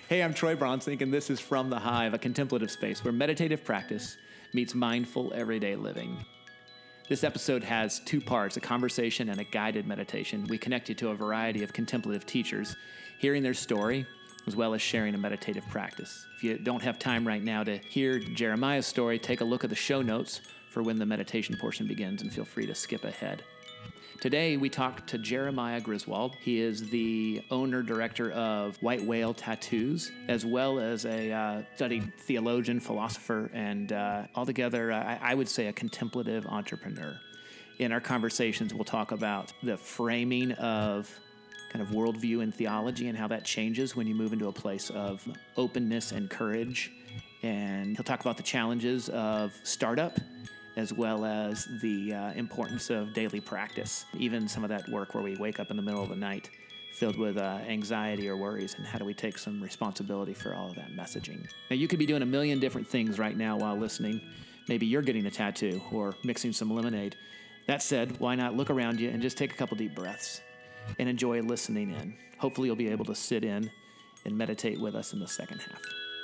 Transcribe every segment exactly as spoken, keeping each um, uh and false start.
Hey, I'm Troy Bronsink, and this is From the Hive, a contemplative space where meditative practice meets mindful everyday living. This episode has two parts, a conversation and a guided meditation. We connect you to a variety of contemplative teachers, hearing their story, as well as sharing a meditative practice. If you don't have time right now to hear Jeremiah's story, take a look at the show notes for when the meditation portion begins, and feel free to skip ahead. Today, we talk to Jeremiah Griswold. He is the owner-director of White Whale Tattoos, as well as a uh, studied theologian, philosopher, and uh, altogether, uh, I, I would say, a contemplative entrepreneur. In our conversations, we'll talk about the framing of kind of worldview and theology and how that changes when you move into a place of openness and courage. And he'll talk about the challenges of startup, as well as the uh, importance of daily practice, even some of that work where we wake up in the middle of the night filled with uh, anxiety or worries, and how do we take some responsibility for all of that messaging. Now, you could be doing a million different things right now while listening. Maybe you're getting a tattoo or mixing some lemonade. That said, why not look around you and just take a couple deep breaths and enjoy listening in. Hopefully you'll be able to sit in and meditate with us in the second half.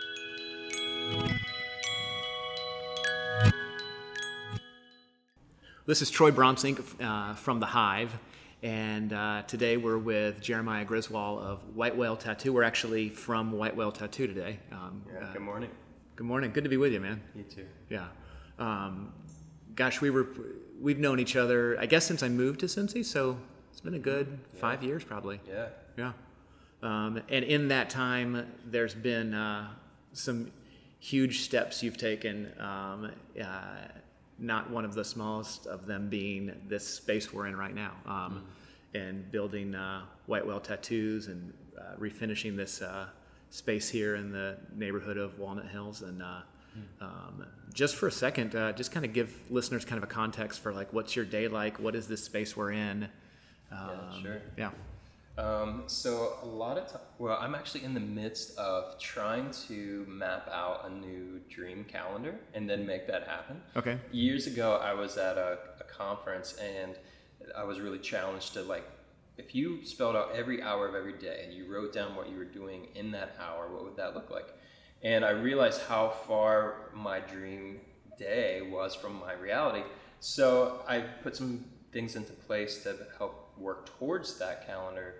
This is Troy Bronsink uh, from The Hive, and uh, today we're with Jeremiah Griswold of White Whale Tattoo. We're actually from White Whale Tattoo today. Um, yeah, uh, good morning. Good morning. Good to be with you, man. You too. Yeah. Um, gosh, we were, we've known each other, I guess, since I moved to Cincy, so it's been a good yeah. five years probably. Yeah. Yeah. Um, and in that time, there's been uh, some huge steps you've taken. Um, uh, not one of the smallest of them being this space we're in right now, um, mm. and building uh, White Whale Tattoos and uh, refinishing this uh, space here in the neighborhood of Walnut Hills. And uh, mm. um, just for a second, uh, just kind of give listeners kind of a context for like, what's your day like? What is this space we're in? Um, yeah, sure. Yeah. Um, so a lot of time, well, I'm actually in the midst of trying to map out a new dream calendar and then make that happen. Okay. Years ago, I was at a, a conference and I was really challenged to like, if you spelled out every hour of every day and you wrote down what you were doing in that hour, what would that look like? And I realized how far my dream day was from my reality. So I put some things into place to help work towards that calendar.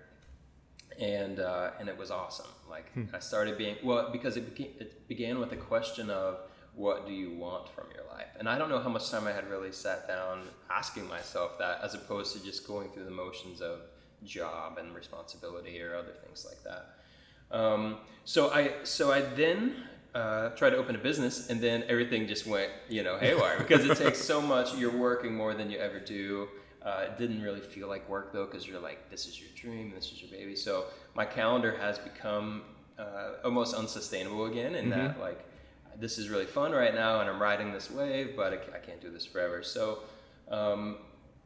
And uh, and it was awesome. Like hmm. I started being, well, because it, began, it began with the question of what do you want from your life? And I don't know how much time I had really sat down asking myself that, as opposed to just going through the motions of job and responsibility or other things like that. Um, so I so I then uh, tried to open a business, and then everything just went, you know, haywire because it takes so much. You're working more than you ever do. Uh, it didn't really feel like work though, because you're like, this is your dream, this is your baby. So my calendar has become uh, almost unsustainable again, in mm-hmm. that like, this is really fun right now and I'm riding this wave, but I, I can't do this forever. So um,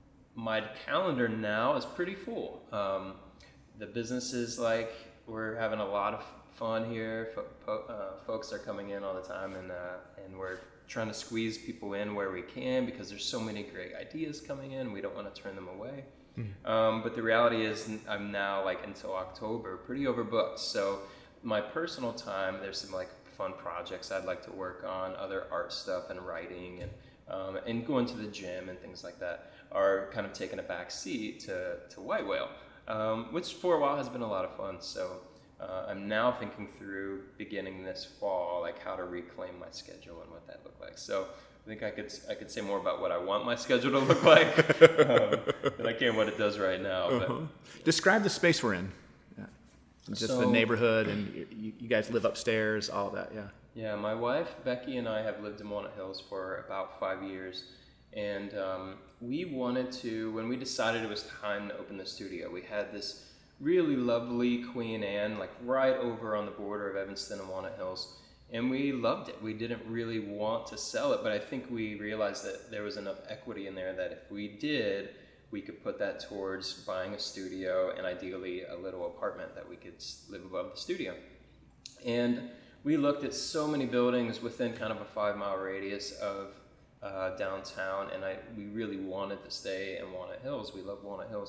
my calendar now is pretty full. Um, the business is like, we're having a lot of fun here. Fo- po- uh, folks are coming in all the time, and uh, and we're trying to squeeze people in where we can because there's so many great ideas coming in. We don't want to turn them away. Mm-hmm. Um, but the reality is I'm now like until October pretty overbooked. So my personal time, there's some like fun projects I'd like to work on, other art stuff and writing and um, and going to the gym and things like that are kind of taking a back seat to, to White Whale, um, which for a while has been a lot of fun. So Uh, I'm now thinking through beginning this fall, like how to reclaim my schedule and what that looked like. So I think I could I could say more about what I want my schedule to look like um, than I can what it does right now. But. Uh-huh. Describe the space we're in. Yeah. Just so, the neighborhood, and you, you guys live upstairs, all of that, yeah. Yeah, my wife, Becky, and I have lived in Walnut Hills for about five years. And um, we wanted to, when we decided it was time to open the studio, we had this really lovely Queen Anne, like right over on the border of Evanston and Walnut Hills. And we loved it. We didn't really want to sell it, but I think we realized that there was enough equity in there that if we did, we could put that towards buying a studio and ideally a little apartment that we could live above the studio. And we looked at so many buildings within kind of a five mile radius of uh, downtown, and I we really wanted to stay in Walnut Hills. We love Walnut Hills.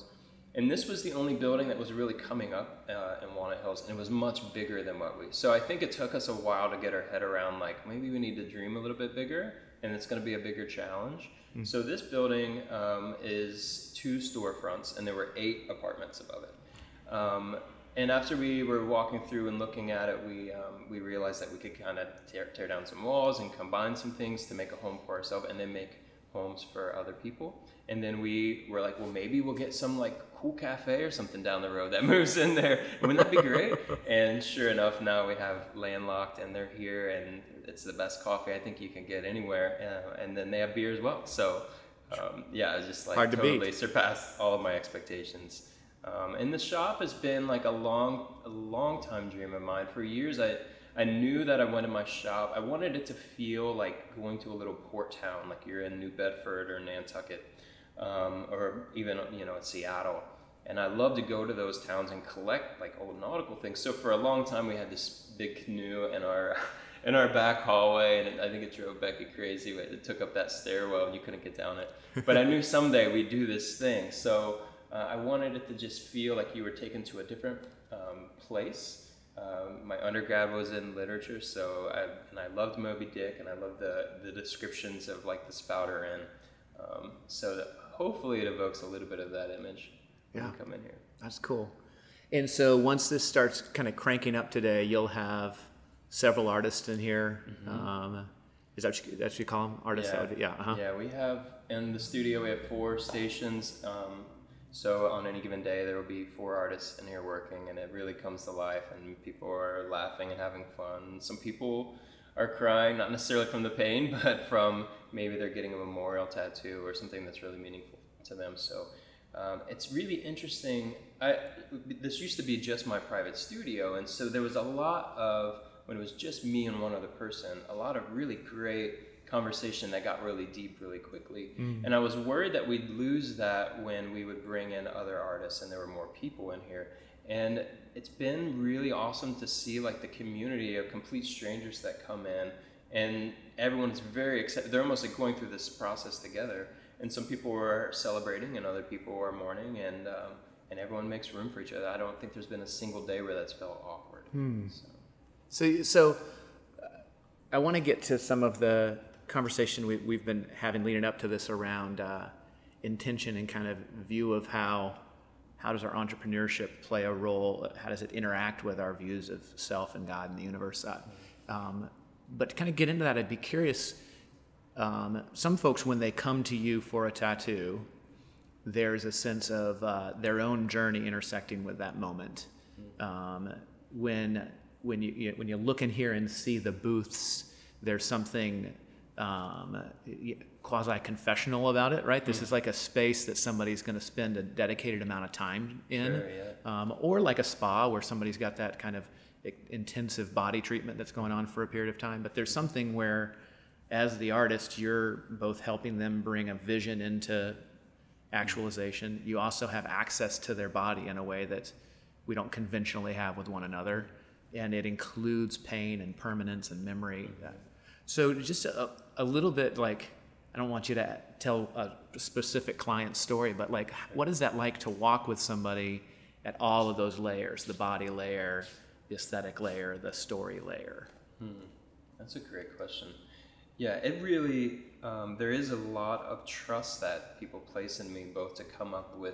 And this was the only building that was really coming up uh, in Walnut Hills, and it was much bigger than what we. So I think it took us a while to get our head around, like, maybe we need to dream a little bit bigger, and it's going to be a bigger challenge. Mm. So this building um, is two storefronts, and there were eight apartments above it. Um, and after we were walking through and looking at it, we um, we realized that we could kind of tear, tear down some walls and combine some things to make a home for ourselves, and then make homes for other people. And then we were like, well, maybe we'll get some like cool cafe or something down the road that moves in there. Wouldn't that be great? And sure enough, now we have Landlocked, and they're here, and it's the best coffee I think you can get anywhere. Uh, and then they have beer as well. So um, yeah, it's just like Hard to totally beat. surpassed all of my expectations. Um, and the shop has been like a long, a long time dream of mine. For years, I I knew that I wanted my shop. I wanted it to feel like going to a little port town, like you're in New Bedford or Nantucket, um, or even, you know, in Seattle. And I love to go to those towns and collect like old nautical things. So for a long time, we had this big canoe in our in our back hallway, and I think it drove Becky crazy. It took up that stairwell, and you couldn't get down it. But I knew someday we'd do this thing. So uh, I wanted it to just feel like you were taken to a different um, place. Um, my undergrad was in literature, so I, and I loved Moby Dick, and I loved the, the descriptions of like the spouter inn. Um, so that hopefully it evokes a little bit of that image when yeah. you come in here. That's cool. And so once this starts kind of cranking up today, you'll have several artists in here. Mm-hmm. Um, is that what you, that's what you call them? Artists? Yeah. Yeah. Uh-huh. Yeah, we have, in the studio, we have four stations. Um, So on any given day, there will be four artists in here working, and it really comes to life, and people are laughing and having fun. Some people are crying, not necessarily from the pain, but from maybe they're getting a memorial tattoo or something that's really meaningful to them. So um, it's really interesting. I, this used to be just my private studio, and so there was a lot of, when it was just me and one other person, a lot of really great conversation that got really deep really quickly. Mm. And I was worried that we'd lose that when we would bring in other artists and there were more people in here. And it's been really awesome to see like the community of complete strangers that come in, and everyone's very excited. They're almost like going through this process together. And some people are celebrating and other people are mourning, and um, and everyone makes room for each other. I don't think there's been a single day where that's felt awkward. Hmm. So, so, so uh, I want to get to some of the conversation we, we've been having leading up to this around uh, intention and kind of view of how how does our entrepreneurship play a role, how does it interact with our views of self and God and the universe. Um, but to kind of get into that, I'd be curious, um, some folks when they come to you for a tattoo, there's a sense of uh, their own journey intersecting with that moment. Um, when when you, you when you look in here and see the booths, there's something Um, quasi-confessional about it, right? This mm. is like a space that somebody's going to spend a dedicated amount of time in, sure, yeah. um, or like a spa where somebody's got that kind of intensive body treatment that's going on for a period of time. But there's something where, as the artist, you're both helping them bring a vision into actualization. You also have access to their body in a way that we don't conventionally have with one another, and it includes pain and permanence and memory. Mm-hmm. So just a, a little bit, like, I don't want you to tell a specific client story, but like, what is that like to walk with somebody at all of those layers, the body layer, the aesthetic layer, the story layer? Hmm. That's a great question. Yeah, it really, um, there is a lot of trust that people place in me, both to come up with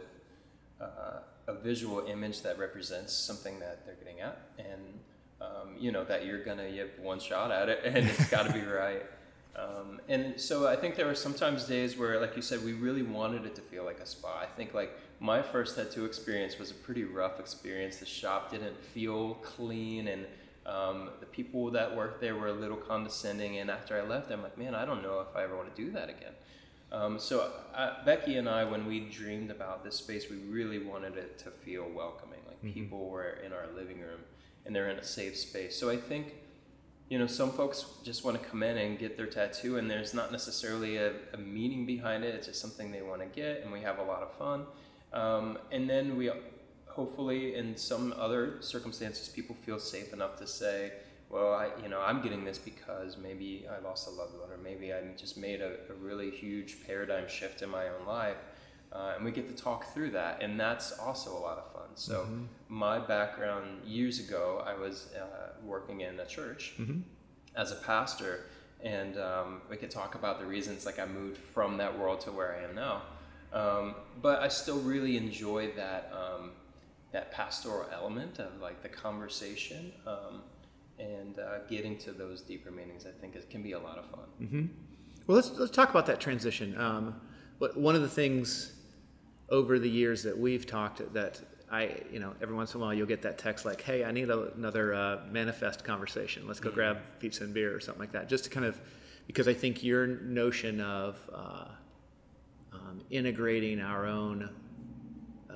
uh, a visual image that represents something that they're getting at, and Um, you know, that you're gonna you have one shot at it, and it's got to be right. Um, and so I think there were sometimes days where, like you said, we really wanted it to feel like a spa. I think like my first tattoo experience was a pretty rough experience. The shop didn't feel clean, and um, the people that worked there were a little condescending. And after I left, I'm like, man, I don't know if I ever want to do that again. Um, so I, Becky and I, when we dreamed about this space, we really wanted it to feel welcoming. Like mm-hmm. people were in our living room, and they're in a safe space. So I think, you know, some folks just want to come in and get their tattoo, and there's not necessarily a, a meaning behind it. It's just something they want to get, and we have a lot of fun. Um, and then we, hopefully, in some other circumstances, people feel safe enough to say, well, I, you know, I'm getting this because maybe I lost a loved one, or maybe I just made a, a really huge paradigm shift in my own life. uh, and we get to talk through that, and that's also a lot of fun. So mm-hmm. my background years ago, I was uh, working in a church mm-hmm. as a pastor, and um, we could talk about the reasons like I moved from that world to where I am now. Um, but I still really enjoy that um, that pastoral element of like the conversation um, and uh, getting to those deeper meanings. I think it can be a lot of fun. Mm-hmm. Well, let's let's talk about that transition. Um, but one of the things over the years that we've talked that I, you know, every once in a while you'll get that text like, "Hey, I need a, another uh, manifest conversation. Let's go mm-hmm. grab pizza and beer or something like that." Just to kind of, because I think your notion of uh, um, integrating our own uh,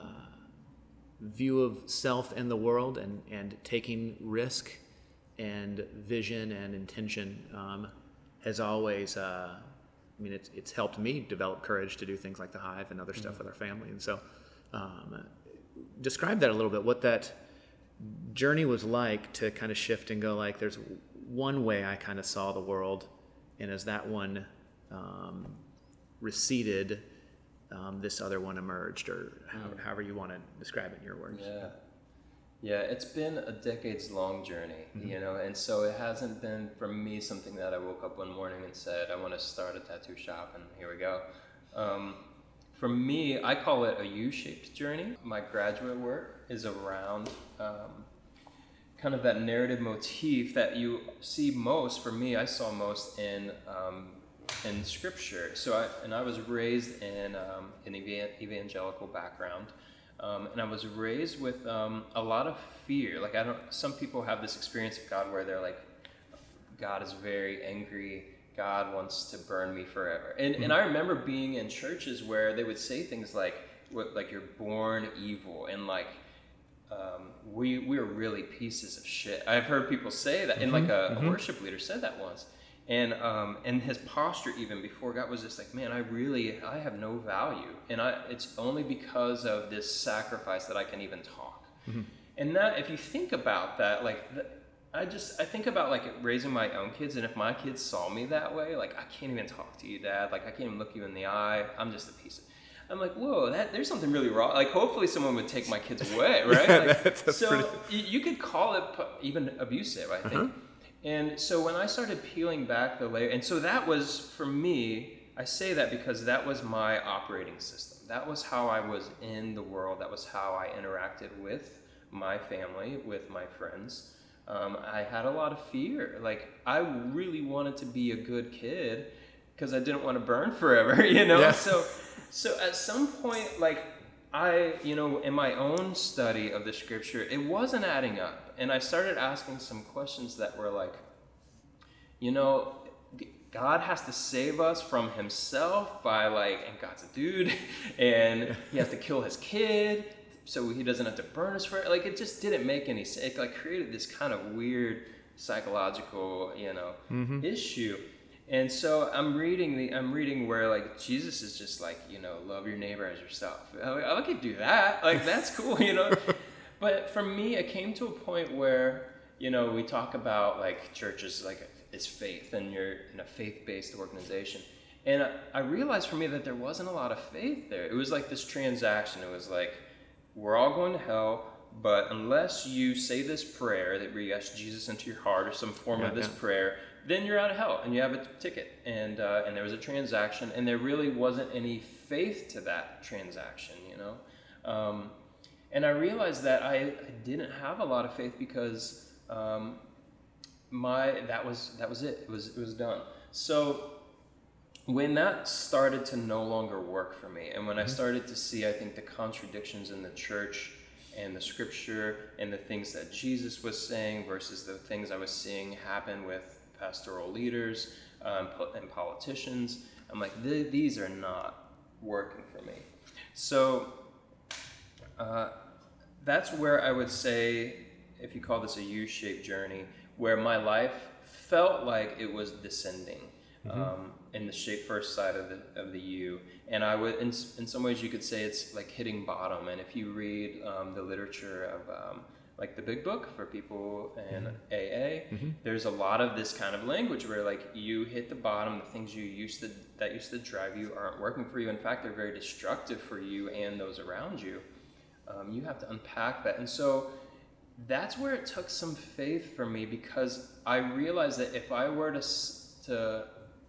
view of self and the world, and and taking risk and vision and intention um, has always. Uh, I mean, it's it's helped me develop courage to do things like the Hive and other stuff mm-hmm. with our family, and so. Um, describe that a little bit, what that journey was like to kind of shift and go like, there's one way I kind of saw the world, and as that one um, receded, um, this other one emerged, or how, mm. however you want to describe it in your words. Yeah. Yeah, it's been a decades long journey, mm-hmm. you know, and so it hasn't been for me something that I woke up one morning and said, I want to start a tattoo shop, and here we go. Um, For me, I call it a U-shaped journey. My graduate work is around um, kind of that narrative motif that you see most. For me, I saw most in um, in scripture. So, I, and I was raised in um, an evangelical background, um, and I was raised with um, a lot of fear. Like I don't. Some people have this experience of God where they're like, God is very angry. God wants to burn me forever. And mm-hmm. and I remember being in churches where they would say things like, what, like you're born evil, and like, um, we, we're really pieces of shit. I've heard people say that, mm-hmm. and like a, mm-hmm. a worship leader said that once. And um, and his posture even before God was just like, man, I really, I have no value. And I it's only because of this sacrifice that I can even talk. Mm-hmm. And that, if you think about that, like, the, I just, I think about like raising my own kids, and if my kids saw me that way, like, I can't even talk to you, Dad. Like, I can't even look you in the eye. I'm just a piece of, I'm like, whoa, that there's something really wrong. Like, hopefully someone would take my kids away, right? Yeah, like, that's, that's so pretty... you, you could call it even abusive, I think. Uh-huh. And so when I started peeling back the layer, and so that was, for me, I say that because that was my operating system. That was how I was in the world. That was how I interacted with my family, with my friends. Um, I had a lot of fear. Like, I really wanted to be a good kid because I didn't want to burn forever, you know? Yeah. So, so at some point, like, I, you know, in my own study of the scripture, it wasn't adding up. And I started asking some questions that were like, you know, God has to save us from himself by like, and God's a dude, and he has to kill his kid so he doesn't have to burn us for it. Like, it just didn't make any sense. It like created this kind of weird psychological, you know, mm-hmm. issue. And so I'm reading the, I'm reading where like Jesus is just like, you know, love your neighbor as yourself. I'm like, I could do that. Like, that's cool, you know. But for me, it came to a point where, you know, we talk about like churches, like it's faith, and you're in a faith-based organization. And I, I realized for me that there wasn't a lot of faith there. It was like this transaction. It was like, we're all going to hell, but unless you say this prayer that where you ask Jesus into your heart or some form yeah, of this yeah. prayer, then you're out of hell and you have a ticket. And uh, and there was a transaction, and there really wasn't any faith to that transaction, you know. Um, and I realized that I, I didn't have a lot of faith because um, my that was that was it. It was it was done. So when that started to no longer work for me, and when mm-hmm. I started to see, I think, the contradictions in the church and the scripture and the things that Jesus was saying versus the things I was seeing happen with pastoral leaders um, and politicians, I'm like, these are not working for me. So uh, that's where I would say, if you call this a U-shaped journey, where my life felt like it was descending. Mm-hmm. Um, in the shape first side of the of the U, and I would in in some ways you could say it's like hitting bottom. And if you read um, the literature of um, like the Big Book for people in Mm-hmm. A A, Mm-hmm. there's a lot of this kind of language where like you hit the bottom, the things you used to that used to drive you aren't working for you. In fact, they're very destructive for you and those around you. Um, you have to unpack that, and so that's where it took some faith for me, because I realized that if I were to s- to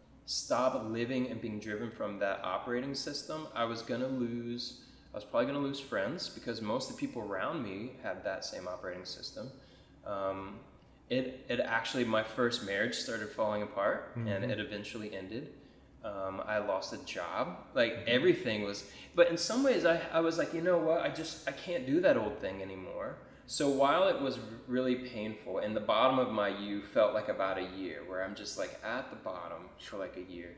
stop living and being driven from that operating system, I was gonna lose. I was probably gonna lose friends, because most of the people around me had that same operating system. Um, it it actually, my first marriage started falling apart, mm-hmm. and it eventually ended. Um, I lost a job. Like mm-hmm. everything was. But in some ways, I I was like, you know what? I just I can't do that old thing anymore. So while it was really painful, and the bottom of my U felt like about a year, where I'm just like at the bottom for like a year.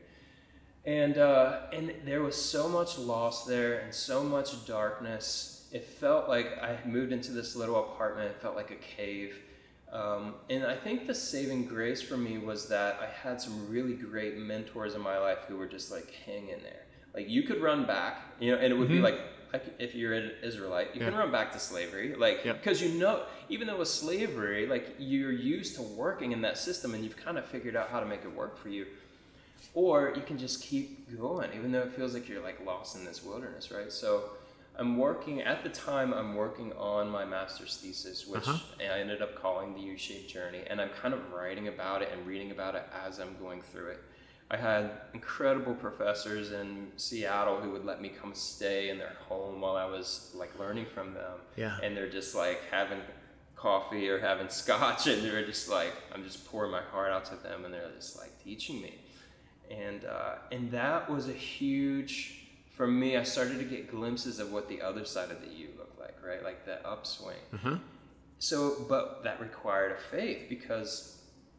And uh, and there was so much loss there and so much darkness. It felt like I moved into this little apartment. It felt like a cave. Um, and I think the saving grace for me was that I had some really great mentors in my life who were just like, hang in there. Like you could run back, you know, and it would mm-hmm. be like, like, if you're an Israelite, you yeah. can run back to slavery. Like, because yeah. you know, even though it was slavery, like you're used to working in that system and you've kind of figured out how to make it work for you. Or you can just keep going, even though it feels like you're like lost in this wilderness, right? So I'm working, at the time, I'm working on my master's thesis, which uh-huh. I ended up calling the U-Shaped Journey. And I'm kind of writing about it and reading about it as I'm going through it. I had incredible professors in Seattle who would let me come stay in their home while I was like learning from them. Yeah. And they're just like having coffee or having scotch, and they're just like, I'm just pouring my heart out to them, and they're just like teaching me. And uh, and that was a huge, for me, I started to get glimpses of what the other side of the U looked like, right? Like the upswing. Uh-huh. So, but that required a faith, because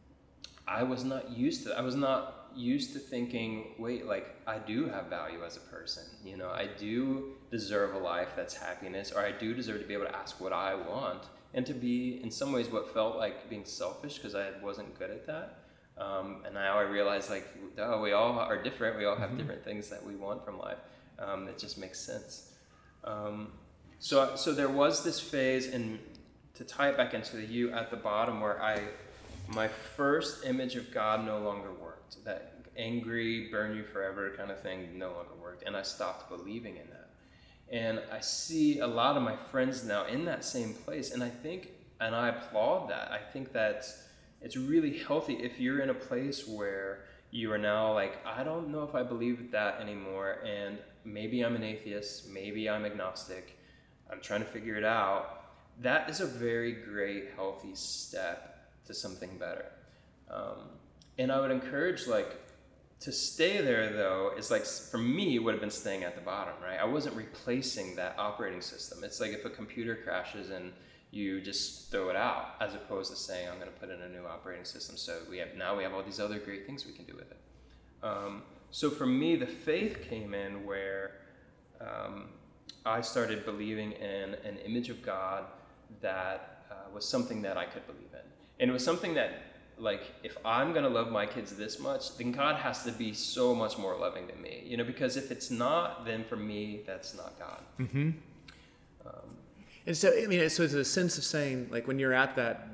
I was not used to, I was not used to thinking, wait, like I do have value as a person, you know, I do deserve a life that's happiness, or I do deserve to be able to ask what I want, and to be in some ways what felt like being selfish, because I wasn't good at that. Um, and now I realize like, oh, we all are different. We all have mm-hmm. different things that we want from life. Um, it just makes sense. Um, so, so there was this phase, and to tie it back into the U at the bottom, where I, my first image of God no longer worked. That angry, burn you forever kind of thing no longer worked. And I stopped believing in that. And I see a lot of my friends now in that same place. And I think, and I applaud that. I think that it's really healthy if you're in a place where you are now like, I don't know if I believe that anymore. And maybe I'm an atheist. Maybe I'm agnostic. I'm trying to figure it out. That is a very great, healthy step to something better. Um, and I would encourage, like, to stay there, though, is like, for me, it would have been staying at the bottom, right? I wasn't replacing that operating system. It's like if a computer crashes and you just throw it out, as opposed to saying, I'm going to put in a new operating system. So we have now we have all these other great things we can do with it. Um, so for me, the faith came in where um, I started believing in an image of God that uh, was something that I could believe in. And it was something that, like, if I'm going to love my kids this much, then God has to be so much more loving than me, you know, because if it's not, then for me, that's not God. Mm-hmm. Um, and so, I mean, so it's a sense of saying, like, when you're at that,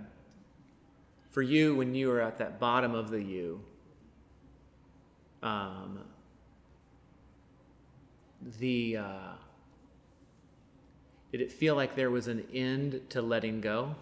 for you, when you were at that bottom of the U, um, the, uh, did it feel like there was an end to letting go?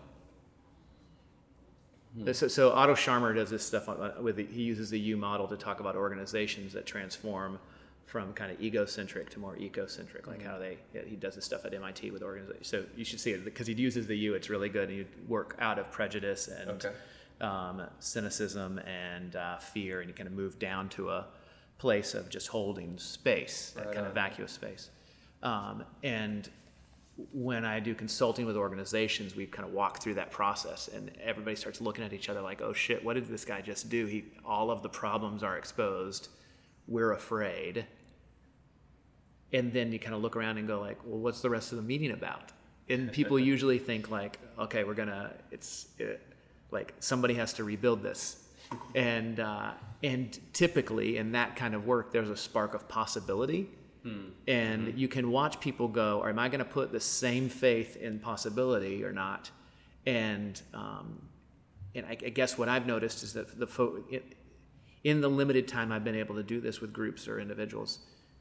Hmm. So, so Otto Scharmer does this stuff with the, he uses the U model to talk about organizations that transform from kind of egocentric to more ecocentric, like mm-hmm. how they, he does this stuff at M I T with organizations. So you should see it, because he uses the U, it's really good. And you work out of prejudice and okay. um, cynicism and uh, fear, and you kind of move down to a place of just holding space, that right kind on. of vacuous space. Um, and when I do consulting with organizations, we kind of walk through that process, and everybody starts looking at each other like, oh shit, what did this guy just do? He, all of the problems are exposed. We're afraid. And then you kind of look around and go like, well, what's the rest of the meeting about? And people usually think like, okay, we're gonna, it's it, like somebody has to rebuild this. And, uh, and typically in that kind of work, there's a spark of possibility. Hmm. And mm-hmm. you can watch people go, am I going to put the same faith in possibility or not? And um, and I, I guess what I've noticed is that the fo- it, in the limited time I've been able to do this with groups or individuals,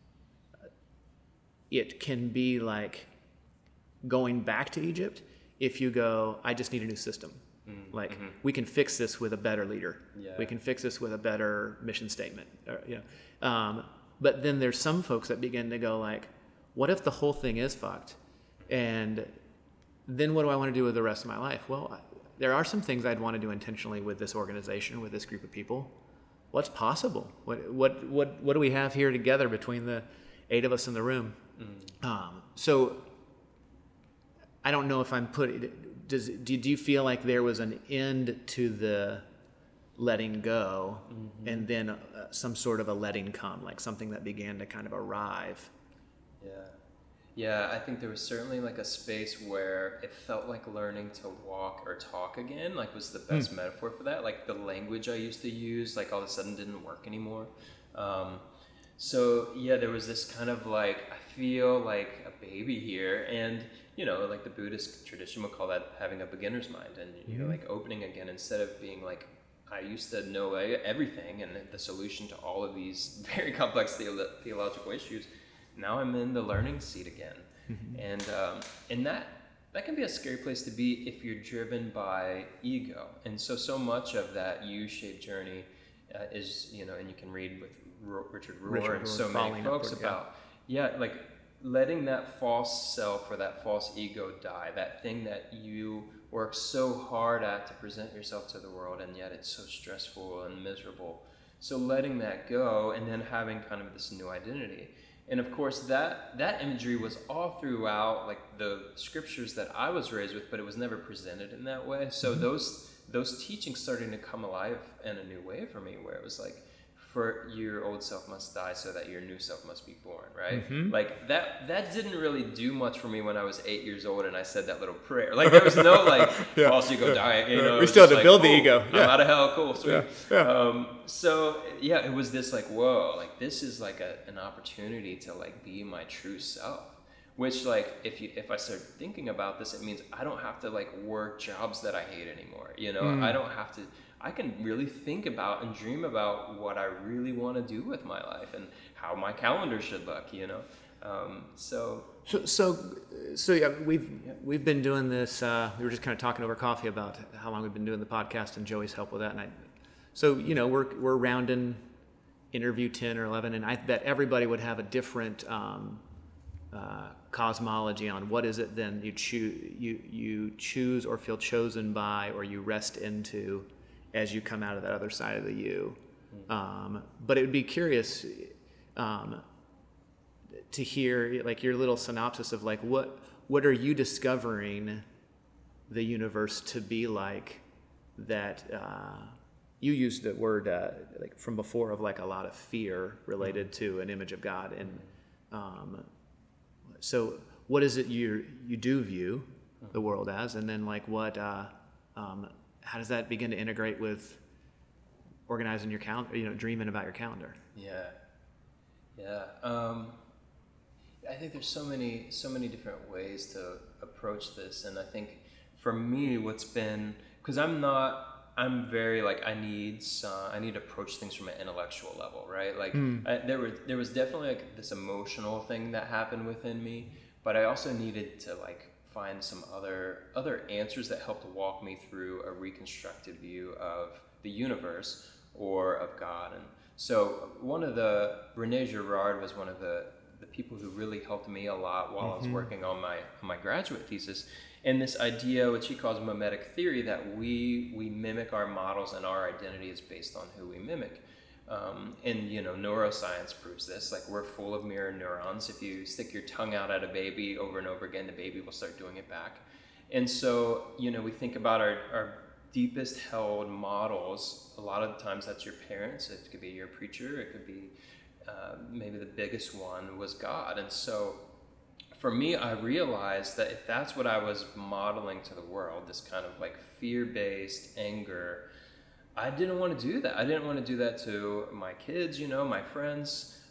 it can be like going back to Egypt if you go, I just need a new system. Mm-hmm. Like, mm-hmm. we can fix this with a better leader. Yeah. We can fix this with a better mission statement. Or, you know. um, but then there's some folks that begin to go like, what if the whole thing is fucked? And then what do I want to do with the rest of my life? Well, I, there are some things I'd want to do intentionally with this organization, with this group of people. What's possible? What what what what do we have here together between the eight of us in the room? Mm. Um, so I don't know if I'm putting. Does do you feel like there was an end to the letting go, mm-hmm. and then uh, some sort of a letting come, like something that began to kind of arrive? Yeah. Yeah, I think there was certainly like a space where it felt like learning to walk or talk again, like was the best mm. metaphor for that. Like the language I used to use, like all of a sudden didn't work anymore. Um, so yeah, there was this kind of like, I feel like a baby here. And, you know, like the Buddhist tradition would call that having a beginner's mind and, you mm-hmm. know, like opening again instead of being like, I used to know everything and the solution to all of these very complex theolo- theological issues. Now I'm in the learning seat again. Mm-hmm. And um, and that that can be a scary place to be if you're driven by ego. And so, so much of that U-shaped journey uh, is, you know, and you can read with Ro- Richard Rohr Richard and Rohr so many folks upward, about, yeah. yeah, like letting that false self or that false ego die, that thing that you work so hard at to present yourself to the world, and yet it's so stressful and miserable. So letting that go and then having kind of this new identity. And of course, that that imagery was all throughout like the scriptures that I was raised with, but it was never presented in that way. So mm-hmm. those those teachings starting to come alive in a new way for me, where it was like, for your old self must die so that your new self must be born, right? Mm-hmm. Like that that didn't really do much for me when I was eight years old and I said that little prayer. Like there was no like yeah. false ego yeah. dying, you know. We still had to like, build the oh, ego. Yeah. I'm out of hell, cool, sweet. Yeah. Yeah. Um, so yeah, it was this like, whoa, like this is like a, an opportunity to like be my true self. Which like if you if I start thinking about this, it means I don't have to like work jobs that I hate anymore. You know, mm. I don't have to. I can really think about and dream about what I really want to do with my life and how my calendar should look, you know? Um, so, so, so, so yeah, we've, yeah. we've been doing this, uh, we were just kind of talking over coffee about how long we've been doing the podcast and Joey's help with that. And I, so, you know, we're, we're rounding interview ten or eleven, and I bet everybody would have a different, um, uh, cosmology on what is it then you choose, you, you choose or feel chosen by, or you rest into as you come out of that other side of the U. Um, but it would be curious um, to hear like your little synopsis of like what what are you discovering the universe to be like that uh, you used the word uh, like from before of like a lot of fear related to an image of God, and um, so what is it you you do view the world as, and then like what uh, um, how does that begin to integrate with organizing your calendar, you know, dreaming about your calendar? Yeah. Yeah. Um, I think there's so many, so many different ways to approach this. And I think for me, what's been, cause I'm not, I'm very like, I need some, I need to approach things from an intellectual level, right? Like mm. I, there were, there was definitely like this emotional thing that happened within me, but I also needed to like find some other other answers that helped walk me through a reconstructed view of the universe or of God. And so one of the, Rene Girard was one of the, the people who really helped me a lot while mm-hmm. I was working on my on my graduate thesis. And this idea, which he calls mimetic theory, that we we mimic our models and our identity is based on who we mimic. Um, and, you know, neuroscience proves this. Like, we're full of mirror neurons. If you stick your tongue out at a baby over and over again, the baby will start doing it back. And so, you know, we think about our, our deepest held models. A lot of times that's your parents. It could be your preacher. It could be uh, maybe the biggest one was God. And so for me, I realized that if that's what I was modeling to the world, this kind of like fear-based anger, I didn't want to do that. I didn't want to do that to my kids, you know, my friends.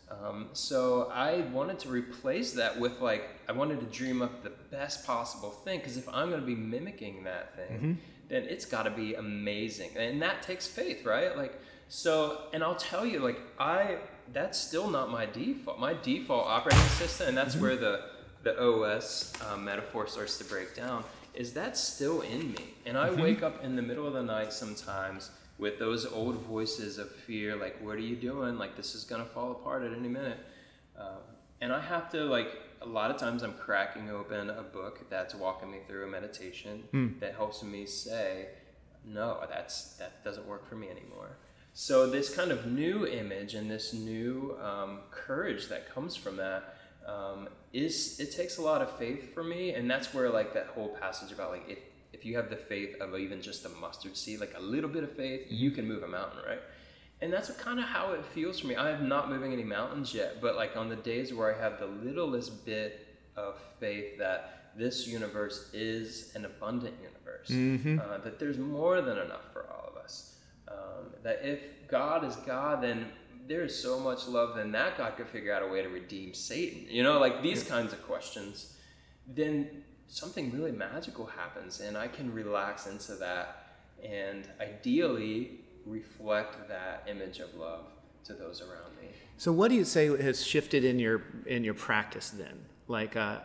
Um, so I wanted to replace that with like, I wanted to dream up the best possible thing, because if I'm going to be mimicking that thing, mm-hmm. then it's got to be amazing. And that takes faith, right? Like, so, and I'll tell you, like, I, that's still not my default. My default operating system, and that's mm-hmm. where the, the O S uh, metaphor starts to break down, is that's still in me. And I mm-hmm. wake up in the middle of the night sometimes with those old voices of fear, like, what are you doing? Like, this is gonna fall apart at any minute. Um, and I have to, like, a lot of times I'm cracking open a book that's walking me through a meditation mm. that helps me say, no, that's that doesn't work for me anymore. So this kind of new image and this new um, courage that comes from that um, is, it takes a lot of faith for me. And that's where, like, that whole passage about, like, if If you have the faith of even just a mustard seed, like a little bit of faith, you can move a mountain, right? And that's kind of how it feels for me. I am not moving any mountains yet, but like on the days where I have the littlest bit of faith that this universe is an abundant universe, mm-hmm. uh, that there's more than enough for all of us, um, that if God is God, then there is so much love, then that God could figure out a way to redeem Satan. You know, like these kinds of questions, then something really magical happens, and I can relax into that and ideally reflect that image of love to those around me. So what do you say has shifted in your in your practice then? Like uh,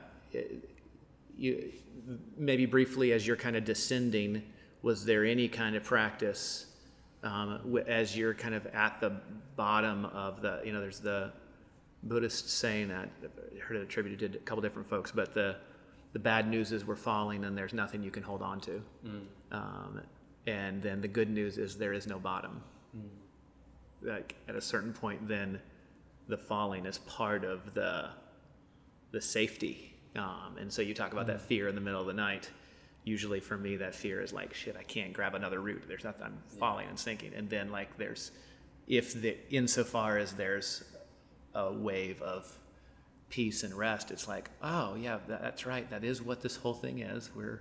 you maybe briefly, as you're kind of descending, was there any kind of practice um, as you're kind of at the bottom of the, you know, there's the Buddhist saying that, I heard it attributed to a couple different folks, but the The bad news is we're falling and there's nothing you can hold on to. Mm. Um, and then the good news is there is no bottom. Mm. Like at a certain point, then the falling is part of the the safety. Um, and so you talk about mm. that fear in the middle of the night. Usually for me, that fear is like, shit, I can't grab another root. There's nothing, I'm yeah. falling and sinking. And then like there's, if the, insofar as there's a wave of peace and rest, it's like, oh yeah, that, that's right, that is what this whole thing is. We're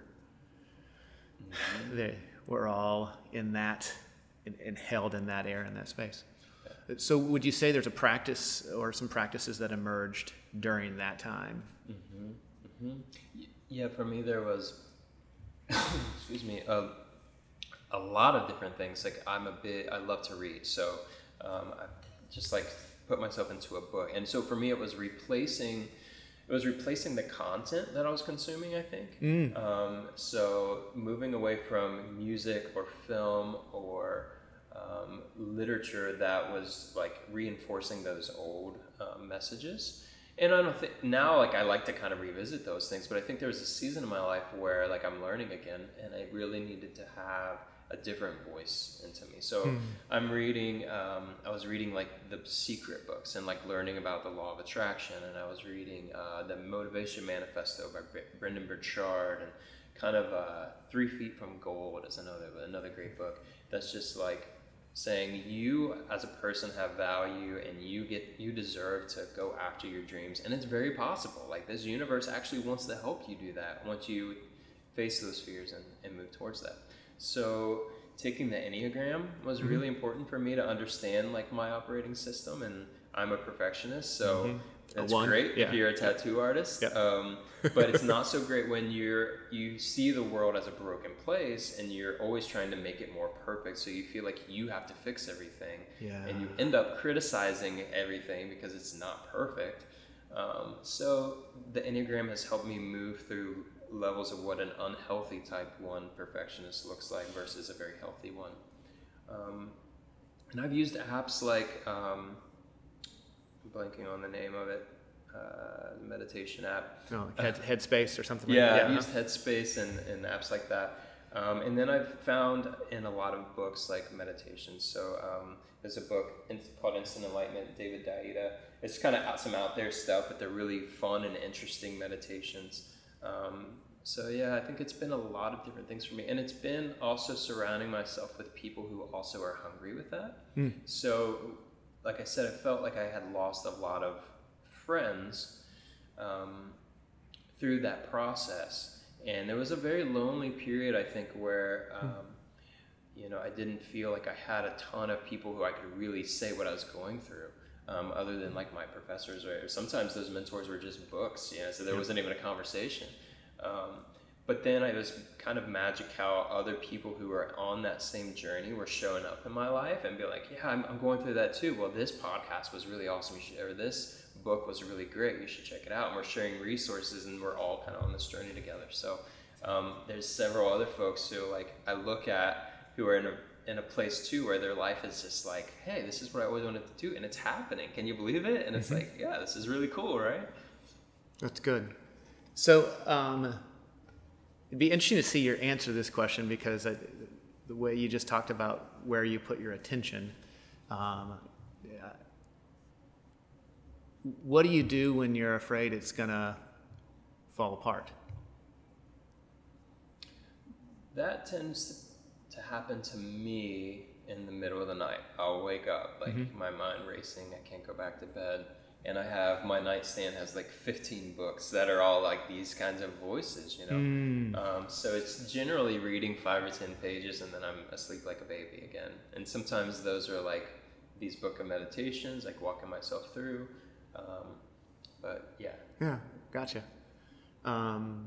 mm-hmm. they, we're all in that in, in held in that air, in that space. Yeah. So would you say there's a practice or some practices that emerged during that time? Mm-hmm. Mm-hmm. Yeah, for me there was excuse me a, a lot of different things. Like I'm a bit I love to read, so um, I just like put myself into a book. And so for me, it was replacing, it was replacing the content that I was consuming, I think. Mm. Um, so moving away from music or film or um, literature that was like reinforcing those old uh, messages. And I don't think now, like I like to kind of revisit those things, but I think there was a season in my life where like I'm learning again, and I really needed to have a different voice into me. So mm. I'm reading, um, I was reading like the secret books and like learning about the law of attraction. And I was reading uh, the Motivation Manifesto by Brendon Burchard, and kind of uh, Three Feet from Gold is another, another great book. That's just like saying you as a person have value and you get, you deserve to go after your dreams. And it's very possible. Like this universe actually wants to help you do that once you face those fears and, and move towards that. So taking the Enneagram was mm-hmm. really important for me to understand like my operating system, and I'm a perfectionist, so mm-hmm. it's great yeah. if you're a tattoo artist, yep. um, but it's not so great when you're you see the world as a broken place and you're always trying to make it more perfect, so you feel like you have to fix everything, yeah. and you end up criticizing everything because it's not perfect. Um, so the Enneagram has helped me move through levels of what an unhealthy type one perfectionist looks like versus a very healthy one. Um, and I've used apps like, um, I'm blanking on the name of it, uh, meditation app. Oh, Head, Headspace or something like yeah, that. Yeah, I've used Headspace and, and apps like that. Um, and then I've found in a lot of books like meditation. So um, there's a book called Instant Enlightenment, David Deida. It's kind of some out there stuff, but they're really fun and interesting meditations. Um, so yeah, I think it's been a lot of different things for me, and it's been also surrounding myself with people who also are hungry with that. Mm. So, like I said, I felt like I had lost a lot of friends um, through that process, and there was a very lonely period, I think, where um, mm. you know I didn't feel like I had a ton of people who I could really say what I was going through. um, other than like my professors, or sometimes those mentors were just books, you know, so there wasn't even a conversation. Um, but then it was kind of magic how other people who were on that same journey were showing up in my life and be like, yeah, I'm, I'm going through that too. Well, this podcast was really awesome. You should, or this book was really great. You should check it out. And we're sharing resources, and we're all kind of on this journey together. So um, there's several other folks who like I look at who are in a in a place too where their life is just like, hey, this is what I always wanted to do, and it's happening. Can you believe it? And it's mm-hmm. like, yeah, this is really cool, right? That's good. So um, it'd be interesting to see your answer to this question, because I, the way you just talked about where you put your attention. Um, yeah. What do you do when you're afraid it's gonna fall apart? That tends to happen to me in the middle of the night. I'll wake up, like mm-hmm. my mind racing, I can't go back to bed. And I have, my nightstand has like fifteen books that are all like these kinds of voices, you know? Mm. Um, so it's generally reading five or ten pages and then I'm asleep like a baby again. And sometimes those are like these book of meditations, like walking myself through. Um, but yeah. Yeah, gotcha. Um,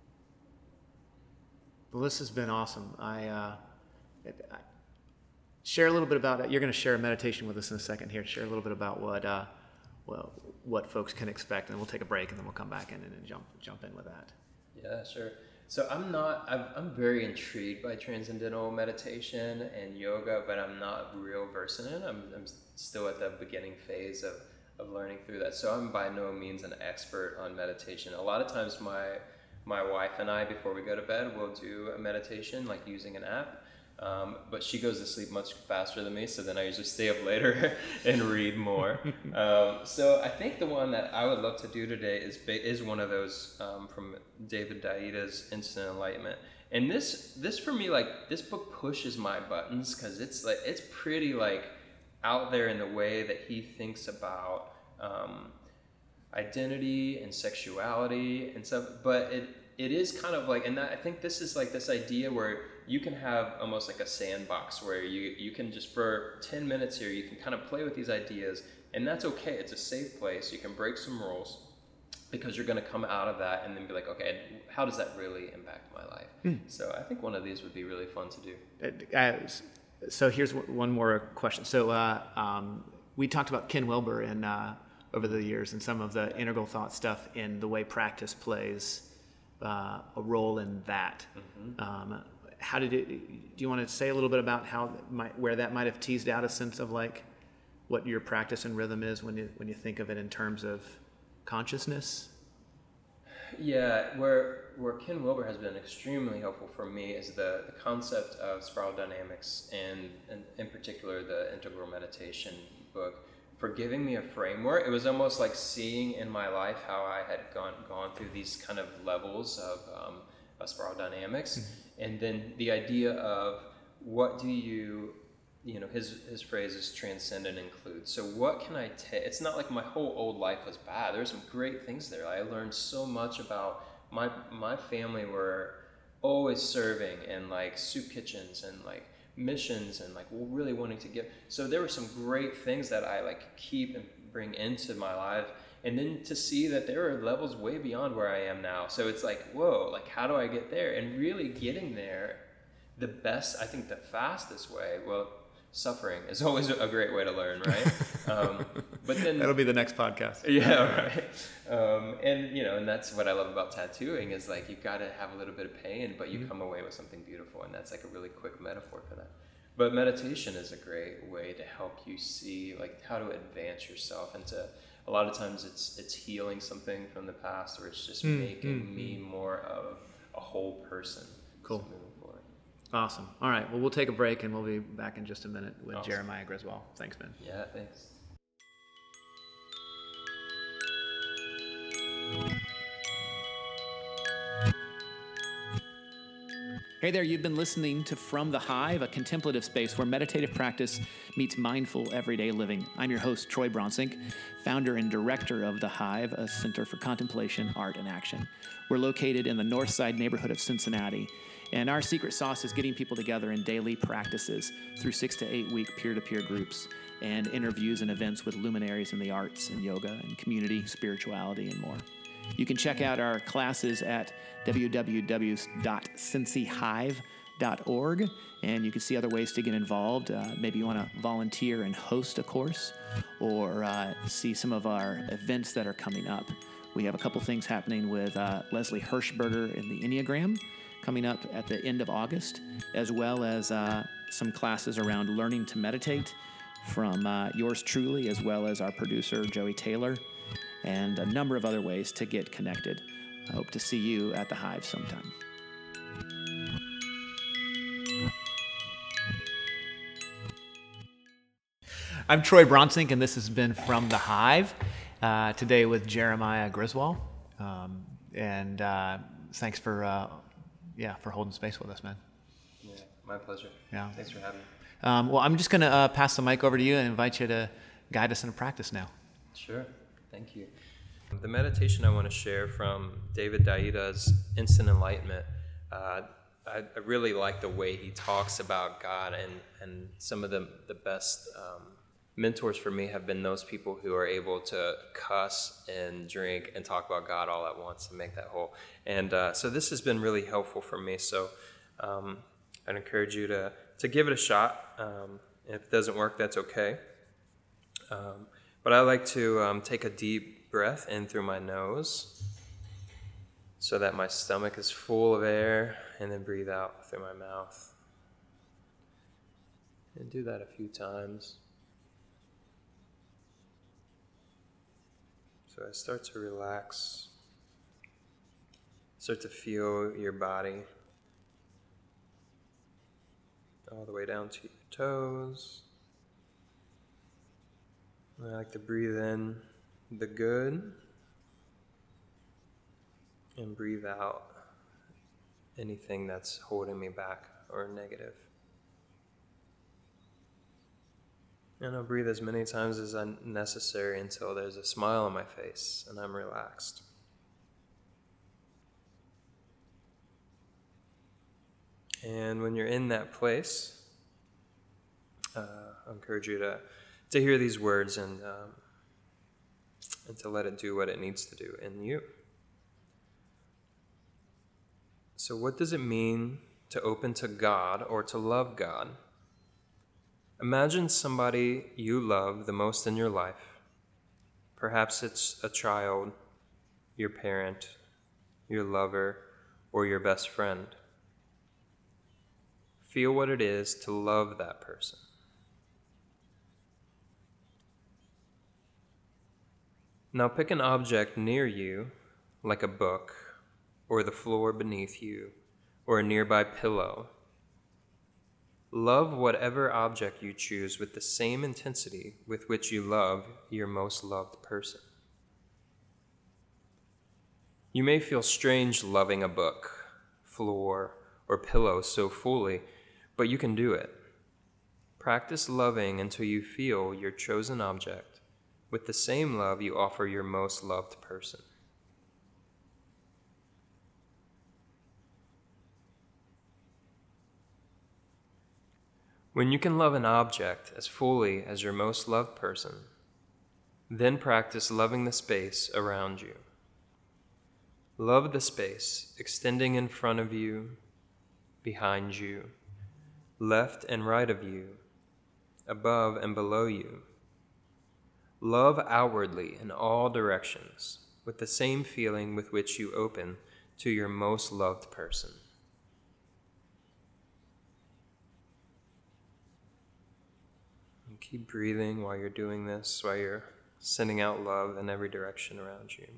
well, this has been awesome. I, uh, it, I share a little bit about it. You're going to share a meditation with us in a second here. Share a little bit about what, uh, well, what folks can expect, and we'll take a break, and then we'll come back in and, and jump jump in with that. Yeah, sure. So I'm not, I'm, I'm very intrigued by transcendental meditation and yoga, but I'm not real versed in it. I'm, I'm still at the beginning phase of, of learning through that. So I'm by no means an expert on meditation. A lot of times my my wife and I, before we go to bed, will do a meditation, like using an app. Um, but she goes to sleep much faster than me, so then I usually stay up later and read more. um, so I think the one that I would love to do today is is one of those um, from David Daida's Instant Enlightenment. And this this for me, like this book pushes my buttons, because it's like it's pretty like out there in the way that he thinks about um, identity and sexuality and stuff. But it it is kind of like, and that, I think this is like this idea where you can have almost like a sandbox where you, you can just, for ten minutes here, you can kind of play with these ideas, and that's okay. It's a safe place. You can break some rules, because you're going to come out of that and then be like, okay, how does that really impact my life? Mm. So I think one of these would be really fun to do. Uh, so here's one more question. So uh, um, we talked about Ken Wilber in, uh, over the years, and some of the integral thought stuff in the way practice plays uh, a role in that. Mm-hmm. Um, How did it, do you want to say a little bit about how might, where that might have teased out a sense of like what your practice and rhythm is when you when you think of it in terms of consciousness? Yeah, where where Ken Wilber has been extremely helpful for me is the, the concept of spiral dynamics, and, and in particular the Integral Meditation book, for giving me a framework. It was almost like seeing in my life how I had gone gone through these kind of levels of um, of spiral dynamics. Mm-hmm. And then the idea of what do you, you know, his his phrase is transcend and include. So what can I take? It's not like my whole old life was bad. There's some great things there. I learned so much about my my family were always serving in like soup kitchens and like missions and like really wanting to give. So there were some great things that I like keep and bring into my life. And then to see that there are levels way beyond where I am now. So it's like, whoa, like how do I get there? And really getting there, the best, I think the fastest way, well, suffering is always a great way to learn, right? Um, but then that'll be the next podcast. Yeah, right. Um, and you know, and that's what I love about tattooing is like, you gotta have a little bit of pain, but you mm-hmm. come away with something beautiful. And that's like a really quick metaphor for that. But meditation is a great way to help you see like how to advance yourself into, a lot of times it's it's healing something from the past, or it's just mm, making mm, me more of a whole person. Cool. Moving forward. Awesome. All right. Well, we'll take a break and we'll be back in just a minute with awesome. Jeremiah Griswold. Thanks, Ben. Yeah, thanks. Hey there, you've been listening to From the Hive, a contemplative space where meditative practice meets mindful everyday living. I'm your host, Troy Bronsink, founder and director of The Hive, a center for contemplation, art, and action. We're located in the north side neighborhood of Cincinnati, And our secret sauce is getting people together in daily practices through six to eight week peer-to-peer groups and interviews and events with luminaries in the arts and yoga and community, spirituality, and more. You can check out our classes at w w w dot cincy hive dot org, and you can see other ways to get involved. Uh, maybe you want to volunteer and host a course, or uh, see some of our events that are coming up. We have a couple things happening with uh, Leslie Hirschberger in the Enneagram coming up at the end of August, as well as uh, some classes around learning to meditate from uh, yours truly, as well as our producer, Joey Taylor, and a number of other ways to get connected. I hope to see you at the Hive sometime. I'm Troy Bronsink, and this has been From the Hive, uh, today with Jeremiah Griswold. Um, and uh, thanks for, uh, yeah, for holding space with us, man. Yeah, my pleasure. Yeah. Thanks for having me. Um, well, I'm just going to uh, pass the mic over to you and invite you to guide us in a practice now. Sure. Thank you. The meditation I want to share from David Daida's Instant Enlightenment, uh, I, I really like the way he talks about God, and, and some of the, the best um, mentors for me have been those people who are able to cuss and drink and talk about God all at once and make that whole. And uh, so this has been really helpful for me. So um, I'd encourage you to, to give it a shot. Um, if it doesn't work, that's okay. Um, but I like to um, take a deep breath in through my nose so that my stomach is full of air, and then breathe out through my mouth. And do that a few times. So I start to relax, start to feel your body all the way down to your toes. I like to breathe in the good and breathe out anything that's holding me back or negative. And I'll breathe as many times as necessary until there's a smile on my face and I'm relaxed. And when you're in that place, uh, I encourage you to, to hear these words and, um, and to let it do what it needs to do in you. So what does it mean to open to God or to love God? Imagine somebody you love the most in your life. Perhaps it's a child, your parent, your lover, or your best friend. Feel what it is to love that person. Now pick an object near you, like a book, or the floor beneath you, or a nearby pillow. Love whatever object you choose with the same intensity with which you love your most loved person. You may feel strange loving a book, floor, or pillow so fully, but you can do it. Practice loving until you feel your chosen object with the same love you offer your most loved person. When you can love an object as fully as your most loved person, then practice loving the space around you. Love the space extending in front of you, behind you, left and right of you, above and below you. Love outwardly in all directions with the same feeling with which you open to your most loved person. Keep breathing while you're doing this, while you're sending out love in every direction around you.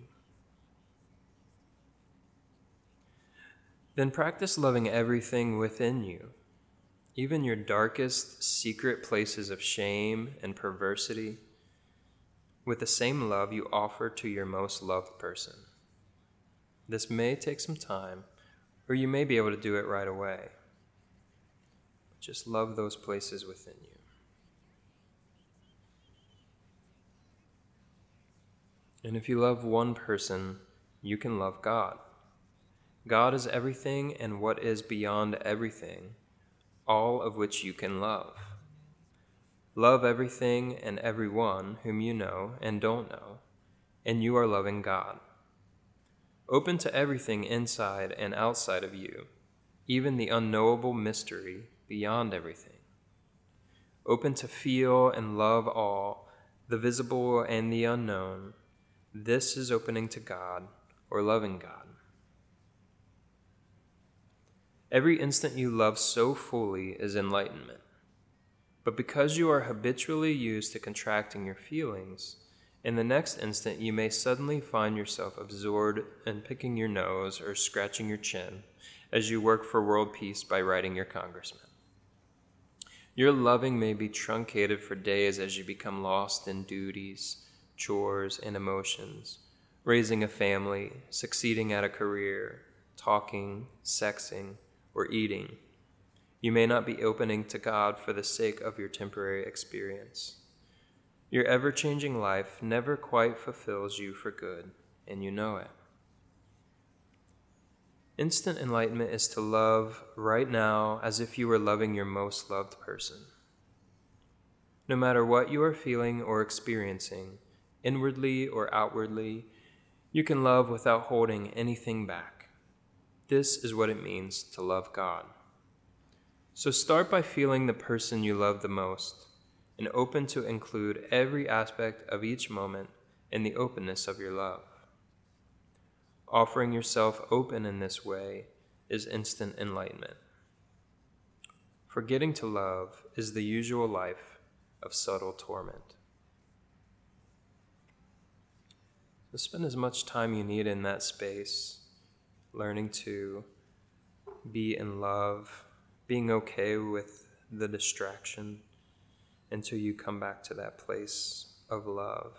Then practice loving everything within you, even your darkest secret places of shame and perversity, with the same love you offer to your most loved person. This may take some time, or you may be able to do it right away. But just love those places within you. And if you love one person, you can love God. God is everything and what is beyond everything, all of which you can love. Love everything and everyone whom you know and don't know, and you are loving God. Open to everything inside and outside of you, even the unknowable mystery beyond everything. Open to feel and love all, the visible and the unknown. This is opening to God or loving God. Every instant you love so fully is enlightenment. But because you are habitually used to contracting your feelings, in the next instant you may suddenly find yourself absorbed in picking your nose or scratching your chin as you work for world peace by writing your congressman. Your loving may be truncated for days as you become lost in duties, chores, and emotions, raising a family, succeeding at a career, talking, sexing, or eating. You may not be opening to God for the sake of your temporary experience. Your ever-changing life never quite fulfills you for good, and you know it. Instant enlightenment is to love right now as if you were loving your most loved person. No matter what you are feeling or experiencing, inwardly or outwardly, you can love without holding anything back. This is what it means to love God. So start by feeling the person you love the most and open to include every aspect of each moment in the openness of your love. Offering yourself open in this way is instant enlightenment. Forgetting to love is the usual life of subtle torment. So spend as much time you need in that space, learning to be in love, being okay with the distraction until you come back to that place of love.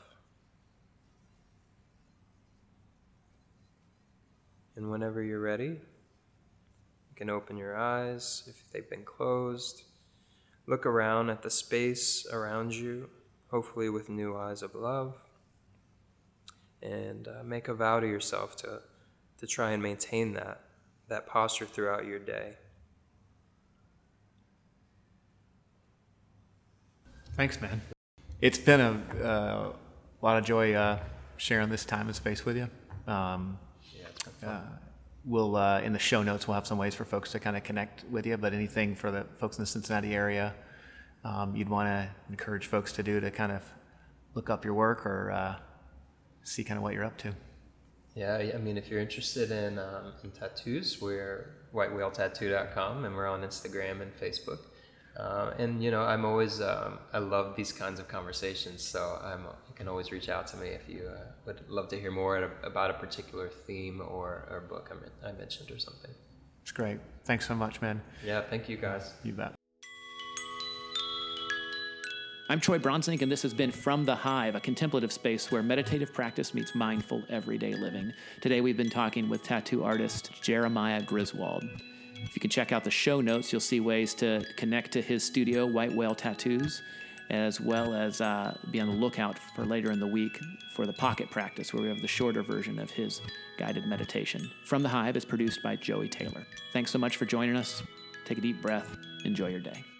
And whenever you're ready, you can open your eyes if they've been closed. Look around at the space around you, hopefully with new eyes of love. And uh, make a vow to yourself to, to try and maintain that, that posture throughout your day. Thanks, man. It's been a uh, lot of joy uh, sharing this time and space with you. Um, Yeah, it's been fun. uh, we'll uh, in the show notes we'll have some ways for folks to kind of connect with you. But anything for the folks in the Cincinnati area um, you'd want to encourage folks to do to kind of look up your work or uh, see kind of what you're up to. Yeah, I mean, if you're interested in, um, in tattoos, we're white whale tattoo dot com, and we're on Instagram and Facebook. Uh, and, you know, I'm always, um, I love these kinds of conversations, so I'm, you can always reach out to me if you uh, would love to hear more about a particular theme or, or book I mentioned or something. It's great. Thanks so much, man. Yeah, thank you guys. You bet. I'm Troy Bronsink, and this has been From the Hive, a contemplative space where meditative practice meets mindful everyday living. Today we've been talking with tattoo artist Jeremiah Griswold. If you can check out the show notes, you'll see ways to connect to his studio, White Whale Tattoos, as well as uh, be on the lookout for later in the week for the pocket practice, where we have the shorter version of his guided meditation. From the Hive is produced by Joey Taylor. Thanks so much for joining us. Take a deep breath. Enjoy your day.